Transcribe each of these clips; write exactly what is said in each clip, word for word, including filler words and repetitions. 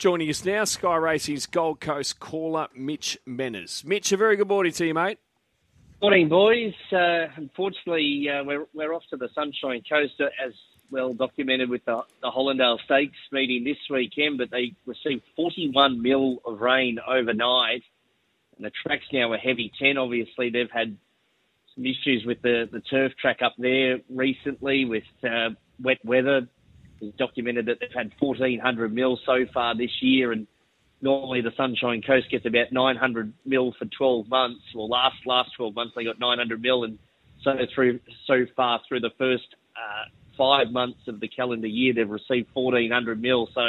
Joining us now, Sky Racing's Gold Coast caller, Mitch Menners. Mitch, a very good morning to you, mate. Morning, boys. Uh, unfortunately, uh, we're we're off to the Sunshine Coast, as well documented with the, the Hollandale Stakes meeting this weekend, but they received forty-one mil of rain overnight, and the track's now a heavy ten. Obviously, they've had some issues with the, the turf track up there recently with uh, wet weather. It's documented that they've had fourteen hundred mil so far this year, and normally the Sunshine Coast gets about nine hundred mil for twelve months. Well, last last twelve months they got nine hundred mil, and so through so far through the first uh, five months of the calendar year they've received fourteen hundred mil. So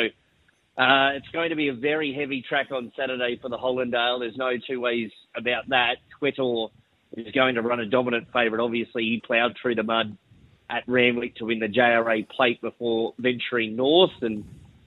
uh, it's going to be a very heavy track on Saturday for the Hollandale. There's no two ways about that. Twetor is going to run a dominant favourite. Obviously, he ploughed through the mud at Randwick to win the J R A Plate before venturing north, and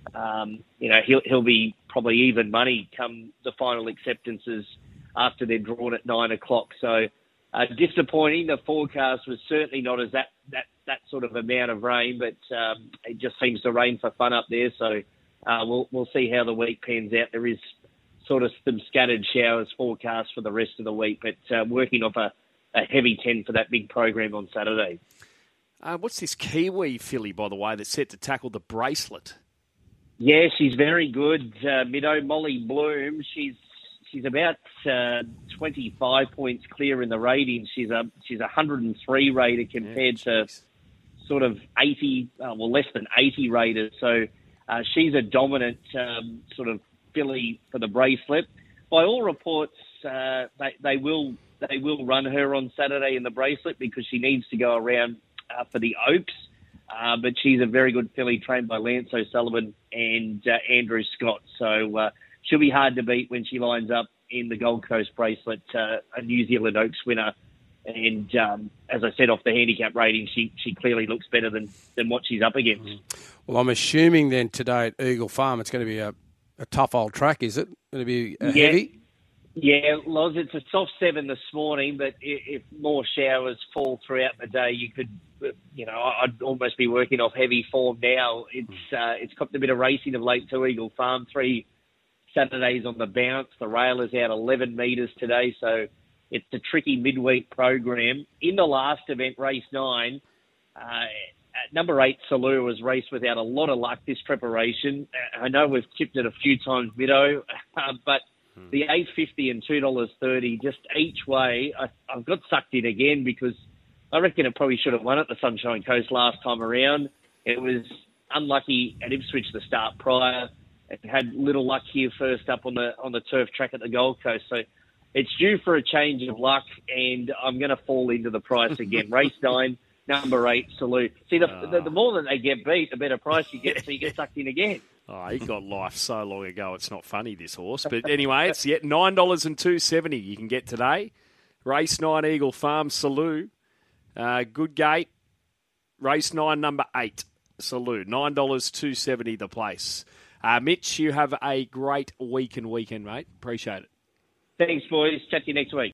um, you know he'll he'll be probably even money come the final acceptances after they're drawn at nine o'clock. So uh, disappointing. The forecast was certainly not as that that that sort of amount of rain, but um, it just seems to rain for fun up there. So uh, we'll we'll see how the week pans out. There is sort of some scattered showers forecast for the rest of the week, but uh, working off a, a heavy ten for that big program on Saturday. Uh, what's this Kiwi filly, by the way, that's set to tackle the Bracelet? Yeah, she's very good. Uh, Middo, Molly Bloom. She's she's about uh, twenty-five points clear in the ratings. She's a she's a one hundred and three rater compared yeah, to sort of eighty, uh, well less than eighty raters. So uh, she's a dominant um, sort of filly for the Bracelet. By all reports, uh, they they will they will run her on Saturday in the Bracelet because she needs to go around uh, for the Oaks. Uh, but she's a very good filly trained by Lance O'Sullivan and uh, Andrew Scott. So uh, she'll be hard to beat when she lines up in the Gold Coast Bracelet, uh, a New Zealand Oaks winner. And um, as I said, off the handicap rating, she she clearly looks better than, than what she's up against. Well, I'm assuming then today at Eagle Farm it's going to be a, a tough old track, is it? Going to be a yeah. heavy? Yeah, Loz, it's a soft seven this morning, but if more showers fall throughout the day, you could, you know, I'd almost be working off heavy form now. It's uh, it's got a bit of racing of late to Eagle Farm. Three Saturdays on the bounce. The rail is out eleven metres today, so it's a tricky midweek program. In the last event, race nine, uh, at number eight, Salou was raced without a lot of luck this preparation. I know we've tipped it a few times, Middo, uh, but the eight fifty and two dollars thirty, just each way, I, I've got sucked in again because I reckon it probably should have won at the Sunshine Coast last time around. It was unlucky at Ipswich the start prior. It had little luck here first up on the on the turf track at the Gold Coast. So it's due for a change of luck, and I'm going to fall into the price again. Race nine, number eight, Salute. See, the, oh. the, the more that they get beat, the better price you get, so you get sucked in again. Oh, he got life so long ago, it's not funny, this horse. But anyway, it's yet nine dollars and two seventy you can get today. Race nine, Eagle Farm, Salou. Uh, good gate. Race nine, number eight, Salou. nine dollars two seventy the place. Uh, Mitch, you have a great week and weekend, mate. Appreciate it. Thanks, boys. Chat to you next week.